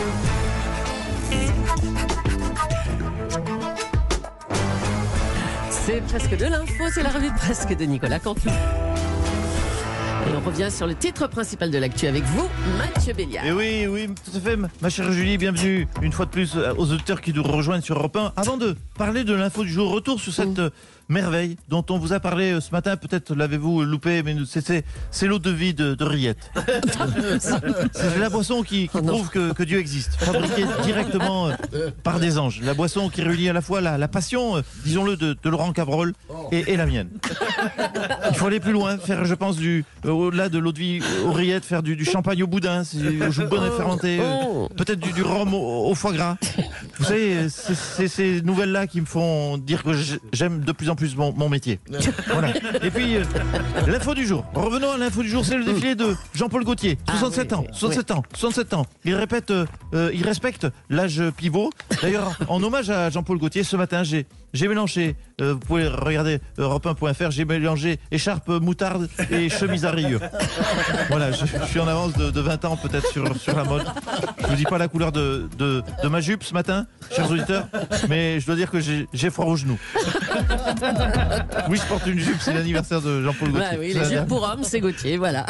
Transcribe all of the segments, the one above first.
C'est presque de l'info, c'est la revue de presse de Nicolas Canteloup. Et on revient sur le titre principal de l'actu avec vous, Mathieu Béliard. Et oui, tout à fait, ma chère Julie, bienvenue une fois de plus aux auditeurs qui nous rejoignent sur Europe 1. Avant de parler de l'info du jour, retour sur cette merveille dont on vous a parlé ce matin, peut-être l'avez-vous loupé, mais c'est l'eau de vie de Riette. C'est la boisson qui prouve que Dieu existe, fabriquée directement par des anges. La boisson qui réunit à la fois la passion, disons-le, de Laurent Cabrol et la mienne. Il faut aller plus loin, faire, je pense, au-delà de l'eau de vie aux rillettes, faire du champagne au boudin, au jus de bonne fermenté, peut-être du rhum au foie gras. Vous savez, c'est ces nouvelles-là qui me font dire que j'aime de plus en plus mon métier. Voilà. Et puis, l'info du jour. Revenons à l'info du jour, c'est le défilé de Jean-Paul Gaultier. 67 ans. Il respecte l'âge pivot. D'ailleurs, en hommage à Jean-Paul Gaultier, ce matin, j'ai mélangé, vous pouvez regarder europe1.fr, j'ai mélangé écharpe, moutarde et chemise à rayures. Voilà, je suis en avance de 20 ans peut-être sur la mode. Je vous dis pas la couleur de ma jupe ce matin, chers auditeurs, mais je dois dire que j'ai froid aux genoux. Oui, je porte une jupe, c'est l'anniversaire de Jean-Paul Gaultier. Bah oui, les jupes pour hommes, c'est Gaultier, voilà.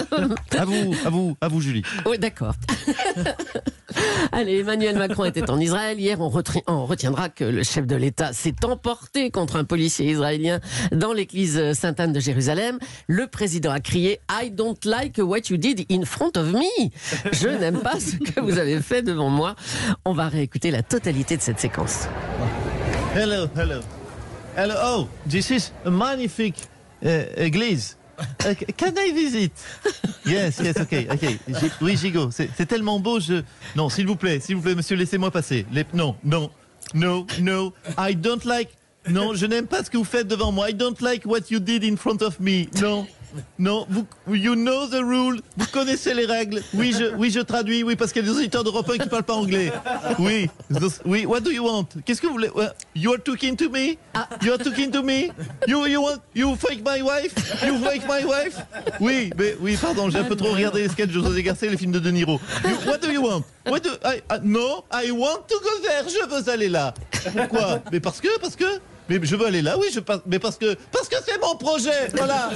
À vous Julie. Oui, d'accord. Allez, Emmanuel Macron était en Israël. Hier, on retiendra que le chef de l'État s'est emporté contre un policier israélien dans l'église Sainte-Anne de Jérusalem. Le président a crié « I don't like what you did in front of me ». Je n'aime pas ce que vous avez fait devant moi. On va réécouter la totalité de cette séquence. Hello. Oh, this is a magnifique église. Can I visit? Yes, okay. Oui, Gigot, c'est tellement beau. Non, s'il vous plaît, monsieur, laissez-moi passer. No, I don't like. Non, je n'aime pas ce que vous faites devant moi. I don't like what you did in front of me. Non, you know the rule. Vous connaissez les règles. Oui, je traduis. Oui, parce qu'il y a des auditeurs d'Europe 1 qui parlent pas anglais. Oui. What do you want? Qu'est-ce que vous voulez? You are talking to me? You are talking to me? You fake my wife? You fake my wife? Oui, pardon, j'ai un peu trop regardé les sketchs de José Garcia et les films de De Niro. What do you want? No, I want to go there. Je veux aller là. Pourquoi? Mais parce que. Mais je veux aller là, oui, mais parce que c'est mon projet, voilà.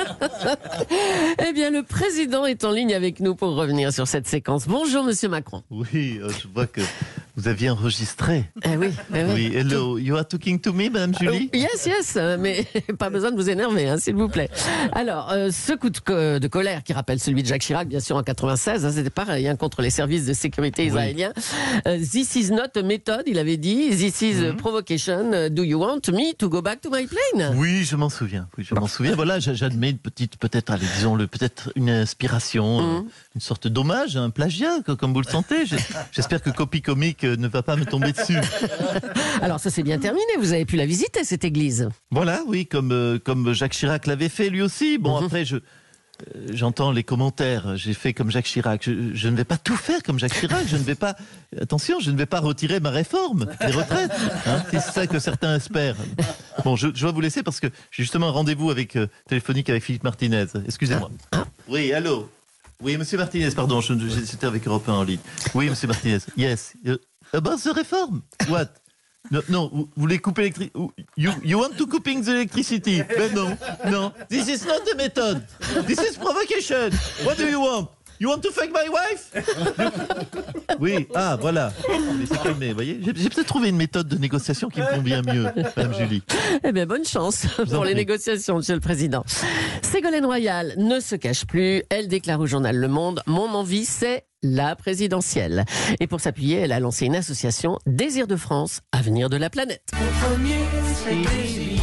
Eh bien, le président est en ligne avec nous pour revenir sur cette séquence. Bonjour, monsieur Macron. Oui, je vois que vous aviez enregistré. Oui. Oui, hello, you are talking to me, madame Julie? Yes, mais pas besoin de vous énerver, s'il vous plaît. Alors, ce coup de colère qui rappelle celui de Jacques Chirac, bien sûr, en 96, c'était pareil, contre les services de sécurité israéliens. This is not a method, il avait dit. This is a provocation. Do you want me to go back to my plane? Oui, je m'en souviens. Voilà, j'admets peut-être une inspiration, une sorte d'hommage, un plagiat, comme vous le sentez. J'espère que Copy Comique ne va pas me tomber dessus. Alors ça s'est bien terminé, vous avez pu la visiter, cette église. Voilà, oui, comme Jacques Chirac l'avait fait lui aussi. Bon, après, j'entends les commentaires, j'ai fait comme Jacques Chirac. Je ne vais pas tout faire comme Jacques Chirac, je ne vais pas retirer ma réforme des retraites. C'est ça que certains espèrent. Bon, je dois vous laisser parce que j'ai justement un rendez-vous téléphonique avec Philippe Martinez. Excusez-moi. Oui, allô? Oui, monsieur Martinez, pardon, c'était avec Europe 1 en ligne. Oui, monsieur Martinez, yes. About the reform? What? Non, vous voulez couper l'électricité. You want to couping the electricity? Ben non. This is not the method. This is provocation. What do you want? You want to fuck my wife? Oui, voilà. Mais c'est calmé, vous voyez. J'ai peut-être trouvé une méthode de négociation qui me convient mieux, madame Julie. Eh bien, bonne chance pour les négociations, monsieur le président. Ségolène Royal ne se cache plus. Elle déclare au journal Le Monde: mon envie, c'est la présidentielle. Et pour s'appuyer, elle a lancé une association, Désir de France, avenir de la planète. Mon premier, c'est plaisir.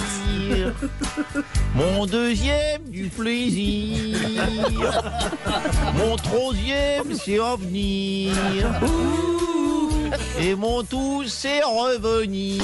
Mon deuxième, du plaisir. Mon troisième, c'est revenir. Et mon tout, c'est revenir.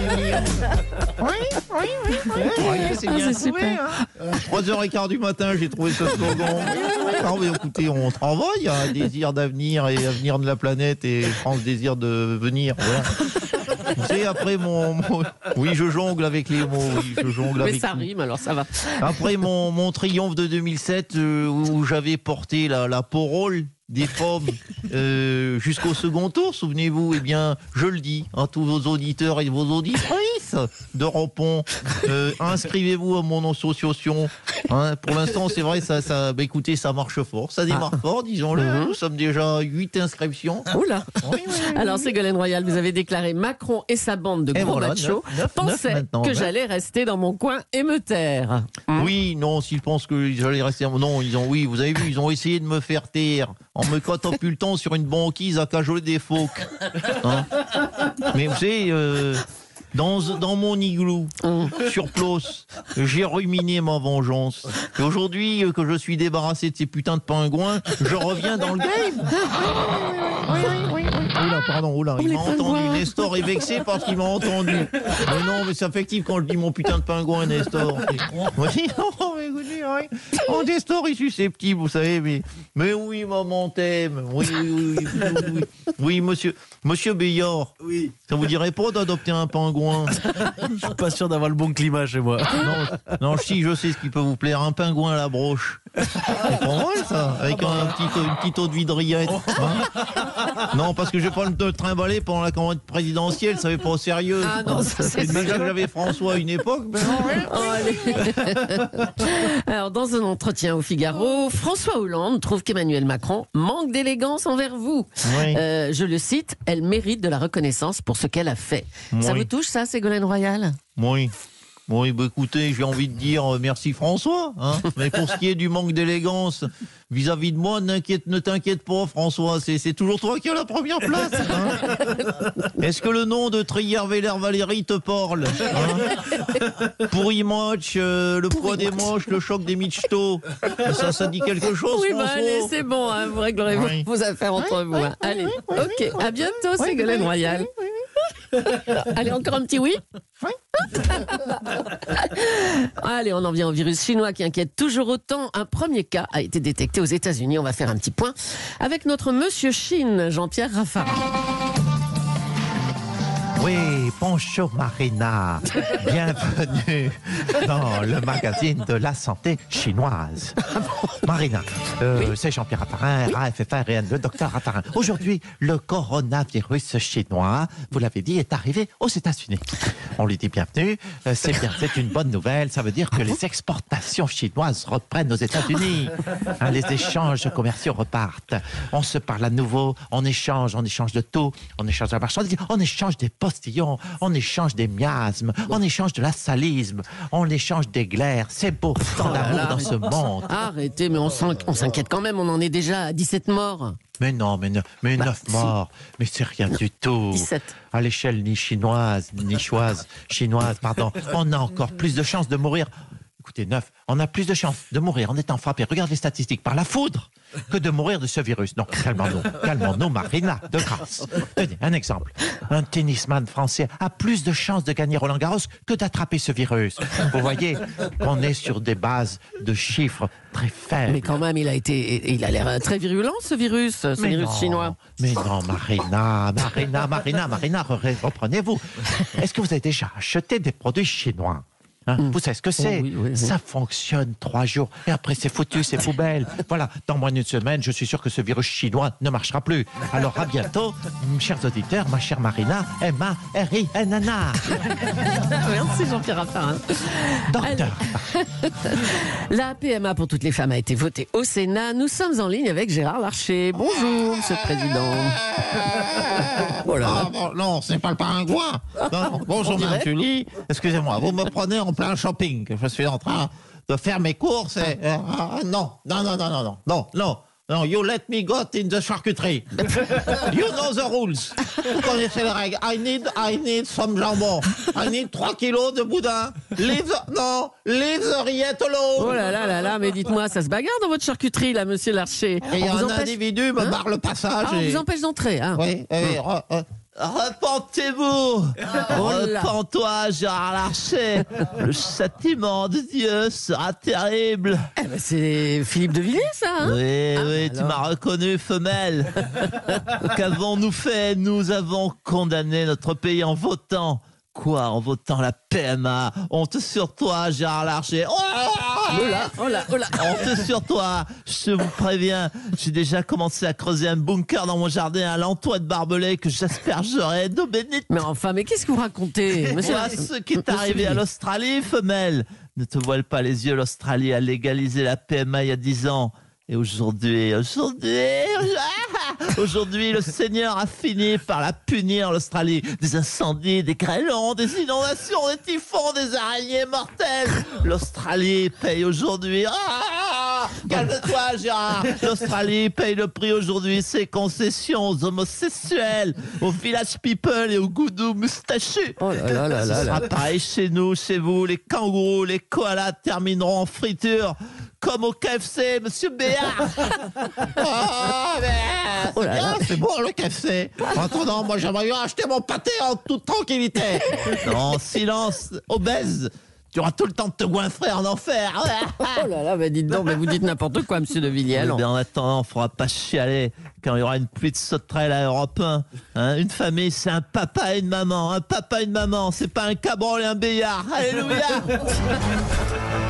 Oui, c'est bien trouvé. 3h15 du matin, j'ai trouvé ce slogan. Non, mais écoutez, on travaille. Un désir d'avenir et avenir de la planète et France désir de venir. Voilà. Vous savez, après oui, je jongle avec les mots. Oui, je jongle Mais avec ça rime, alors ça va. Après mon triomphe de 2007, où j'avais porté la parole des femmes jusqu'au second tour, souvenez-vous, eh bien, je le dis à tous vos auditeurs et vos auditrices de Repon, inscrivez-vous à mon association. Hein, pour l'instant, c'est vrai, écoutez, ça marche fort, ça démarre fort, disons-le. Nous sommes déjà 8 inscriptions. Oula. Alors, Ségolène Royal, vous avez déclaré Macron et sa bande de gros machos pensaient que j'allais rester dans mon coin et me taire. Oui, non, s'ils pensent que j'allais rester... Non, oui, vous avez vu, ils ont essayé de me faire taire en me catapultant sur une banquise à cajoler des phoques. Hein, mais vous savez, dans mon igloo, sur place, j'ai ruminé ma vengeance. Et aujourd'hui que je suis débarrassé de ces putains de pingouins, je reviens dans le game. Oula, pardon, il m'a entendu. Nestor est vexé parce qu'il m'a entendu. Mais non, mais c'est affectif quand je dis mon putain de pingouin, Nestor. Oui, non, mais écoutez, oui. Oh, Nestor est susceptible, vous savez, mais oui, maman t'aime. Oui, monsieur Béillard. Oui. Ça vous dirait pas d'adopter un pingouin? Je suis pas sûr d'avoir le bon climat chez moi. Non, si, je sais ce qui peut vous plaire. Un pingouin à la broche. C'est pas mal, ça. Avec une petite eau de vidriette. Hein, non, parce que je vais pas le trimballer pendant la campagne présidentielle, ça n'est pas sérieux. Ah non, ça, c'est déjà que j'avais François à une époque. Mais Alors, dans un entretien au Figaro, François Hollande trouve qu'Emmanuel Macron manque d'élégance envers vous. Oui. Je le cite, elle mérite de la reconnaissance pour ce qu'elle a fait. Oui. Ça vous touche, ça, Ségolène Royal? Oui. Oui, bah écoutez, j'ai envie de dire merci François. Hein, mais pour ce qui est du manque d'élégance vis-à-vis de moi, ne t'inquiète pas François, c'est toujours toi qui as la première place. Hein. Est-ce que le nom de Trier-Véler Valérie te parle, hein? Pourri moche, le poids des moches, le choc des michtos. Ça dit quelque chose, Oui, François? allez, c'est bon, hein, vous réglerez vos affaires entre vous. Hein. Allez, ok, à bientôt Ségolène Royal. Allez, encore un petit oui. Allez, on en vient au virus chinois qui inquiète toujours autant. Un premier cas a été détecté aux États-Unis. On va faire un petit point avec notre monsieur Chine, Jean-Pierre Raffarin. Oui, bonjour Marina. Bienvenue dans le magazine de la santé chinoise. Marina, c'est Jean-Pierre Raffarin, RAFFRN, le docteur Raffarin. Aujourd'hui, le coronavirus chinois, vous l'avez dit, est arrivé aux États-Unis. On lui dit bienvenue. C'est bien, c'est une bonne nouvelle. Ça veut dire que les exportations chinoises reprennent aux États-Unis. Hein, les échanges commerciaux repartent. On se parle à nouveau, on échange de tout. On échange de la marchandise, on échange des postillons, on échange des miasmes, on échange de la salisme, on échange des glaires. C'est beau, tant d'amour dans ce monde. Arrêtez, mais on s'inquiète quand même, on en est déjà à 17 morts. Mais non, mais 9 morts. Mais c'est rien du tout. 17. À l'échelle chinoise, pardon. On a encore plus de chances de mourir. Écoutez, 9, on a plus de chances de mourir en étant frappé, regardez les statistiques, par la foudre, que de mourir de ce virus. Non, calmons-nous, Marina, de grâce. Tenez, un exemple. Un tennisman français a plus de chances de gagner Roland-Garros que d'attraper ce virus. Vous voyez, on est sur des bases de chiffres très faibles. Mais quand même, il a l'air très virulent, ce virus chinois. Mais non, Marina, reprenez-vous. Est-ce que vous avez déjà acheté des produits chinois? Hein, vous savez ce que c'est? Oui. Ça fonctionne 3 jours et après c'est foutu, c'est poubelle. Voilà, dans moins d'une semaine, je suis sûr que ce virus chinois ne marchera plus. Alors à bientôt, chers auditeurs, ma chère Marina, M-A-R-I-N-N-A. Merci Jean-Pierre Raffarin. Docteur. La PMA pour toutes les femmes a été votée au Sénat. Nous sommes en ligne avec Gérard Larcher. Bonjour, Monsieur le Président. Voilà. Non, c'est pas le pingouin. Non, bonjour, Mme Julie. Excusez-moi, vous me prenez en plein shopping. Je suis en train de faire mes courses et... Non, you let me go in the charcuterie. You know the rules. Vous connaissez les règles. I need some jambon. I need 3 kilos de boudin. Leave the rillette alone. Oh là, mais dites-moi, ça se bagarre dans votre charcuterie, là, Monsieur Larcher. Et un individu me barre le passage. On vous empêche d'entrer. Hein. Oui, Repentez-vous. Repends-toi, Gérard Larcher. Le châtiment de Dieu sera terrible. Eh ben, c'est Philippe de Villiers, ça, hein? Oui, tu m'as reconnu, femelle. Qu'avons-nous fait? Nous avons condamné notre pays en votant. Quoi? En votant la PMA? Honte sur toi, Gérard Larcher. Oh là. Honte sur toi. Je vous préviens, j'ai déjà commencé à creuser un bunker dans mon jardin à l'entoit de barbelés que j'aspergerai d'eau bénite. Mais enfin, mais qu'est-ce que vous racontez, monsieur? Voilà ce qui est arrivé à l'Australie, femelle. Ne te voile pas les yeux, l'Australie a légalisé la PMA il y a 10 ans. Et aujourd'hui, le Seigneur a fini par la punir, l'Australie. Des incendies, des grêlons, des inondations, des typhons, des araignées mortelles. L'Australie paye aujourd'hui. Calme-toi, Gérard. L'Australie paye le prix aujourd'hui. Ses concessions aux homosexuels, aux village people et aux goudous moustachus. Oh là là. Ce sera pareil chez nous, chez vous. Les kangourous, les koalas termineront en friture. Comme au KFC, monsieur Béard. C'est bon le KFC. En attendant, moi j'aimerais bien acheter mon pâté en toute tranquillité. Non, silence, obèse. Tu auras tout le temps de te goinfrer en enfer. Oh là là, mais dites donc, mais vous dites n'importe quoi, monsieur de Villiers. Eh bien, en attendant, il ne faudra pas chialer quand il y aura une pluie de sauterelles à Europe 1. Hein, une famille, c'est un papa et une maman. Un papa et une maman, c'est pas un cabrol et un béillard. Alléluia.